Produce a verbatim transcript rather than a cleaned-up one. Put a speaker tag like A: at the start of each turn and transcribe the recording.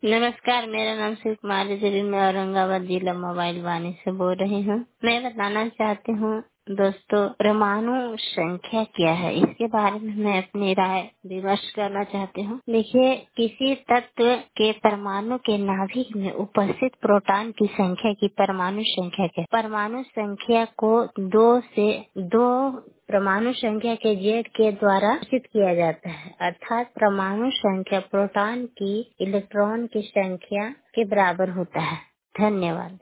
A: नमस्कार, मेरा नाम शिव कुमारी देवी, मैं औरंगाबाद जिला मोबाइल वाणी से बोल रही हूँ। मैं बताना चाहती हूँ दोस्तों, परमाणु संख्या क्या है, इसके बारे में मैं अपनी राय विमर्श करना चाहती हूँ। देखिए, किसी तत्व के परमाणु के नाभिक में उपस्थित प्रोटॉन की संख्या की परमाणु संख्या है। परमाणु संख्या को दो से दो परमाणु संख्या के जेड के द्वारा निश्चित किया जाता है, अर्थात परमाणु संख्या प्रोटॉन की इलेक्ट्रॉन की संख्या के बराबर होता है। धन्यवाद।